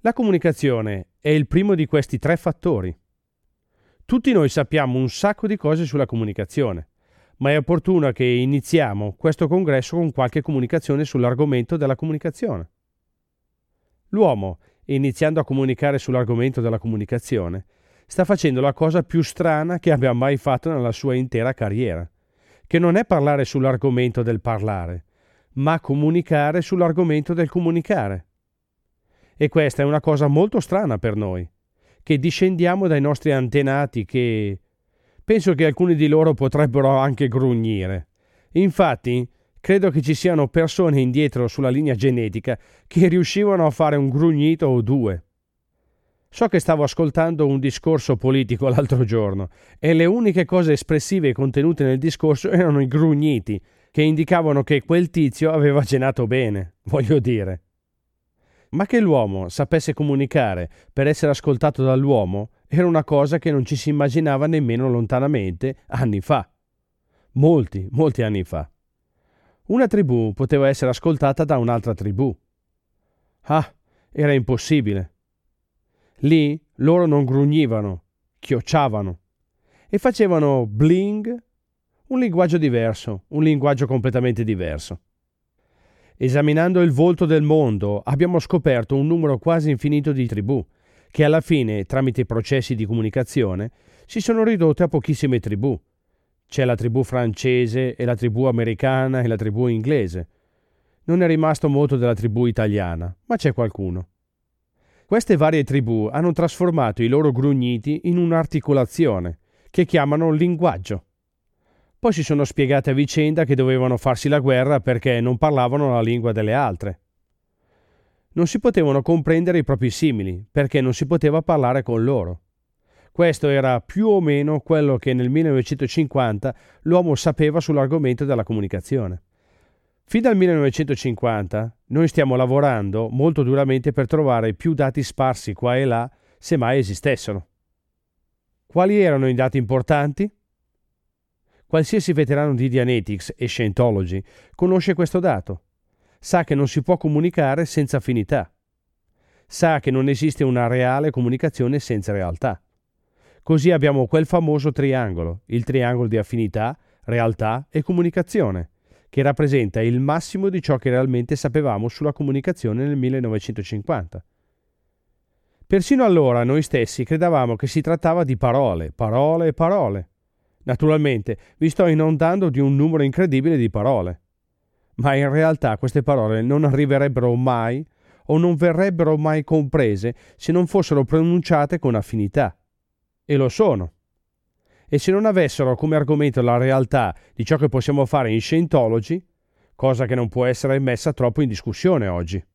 La comunicazione è il primo di questi tre fattori. Tutti noi sappiamo un sacco di cose sulla comunicazione, ma è opportuno che iniziamo questo congresso con qualche comunicazione sull'argomento della comunicazione. L'uomo, iniziando a comunicare sull'argomento della comunicazione, sta facendo la cosa più strana che abbia mai fatto nella sua intera carriera, che non è parlare sull'argomento del parlare, ma comunicare sull'argomento del comunicare. E questa è una cosa molto strana per noi, che discendiamo dai nostri antenati che... penso che alcuni di loro potrebbero anche grugnire. Infatti, credo che ci siano persone indietro sulla linea genetica che riuscivano a fare un grugnito o due. So che stavo ascoltando un discorso politico l'altro giorno e le uniche cose espressive contenute nel discorso erano i grugniti, che indicavano che quel tizio aveva cenato bene, voglio dire. Ma che l'uomo sapesse comunicare per essere ascoltato dall'uomo era una cosa che non ci si immaginava nemmeno lontanamente anni fa. Molti anni fa. Una tribù poteva essere ascoltata da un'altra tribù. Ah, era impossibile. Lì loro non grugnivano, chiocciavano e facevano bling, un linguaggio diverso, un linguaggio completamente diverso. Esaminando il volto del mondo abbiamo scoperto un numero quasi infinito di tribù, che alla fine, tramite i processi di comunicazione, si sono ridotte a pochissime tribù. C'è la tribù francese e la tribù americana e la tribù inglese. Non è rimasto molto della tribù italiana, ma c'è qualcuno. Queste varie tribù hanno trasformato i loro grugniti in un'articolazione, che chiamano linguaggio. Poi si sono spiegate a vicenda che dovevano farsi la guerra perché non parlavano la lingua delle altre. Non si potevano comprendere i propri simili perché non si poteva parlare con loro. Questo era più o meno quello che nel 1950 l'uomo sapeva sull'argomento della comunicazione. Fin dal 1950 noi stiamo lavorando molto duramente per trovare più dati sparsi qua e là, se mai esistessero. Quali erano i dati importanti? Qualsiasi veterano di Dianetics e Scientology conosce questo dato. Sa che non si può comunicare senza affinità. Sa che non esiste una reale comunicazione senza realtà. Così abbiamo quel famoso triangolo, il triangolo di affinità, realtà e comunicazione, che rappresenta il massimo di ciò che realmente sapevamo sulla comunicazione nel 1950. Persino allora noi stessi credevamo che si trattava di parole. Naturalmente vi sto inondando di un numero incredibile di parole. Ma in realtà queste parole non arriverebbero mai o non verrebbero mai comprese se non fossero pronunciate con affinità. E lo sono. E se non avessero come argomento la realtà di ciò che possiamo fare in Scientology, cosa che non può essere messa troppo in discussione oggi.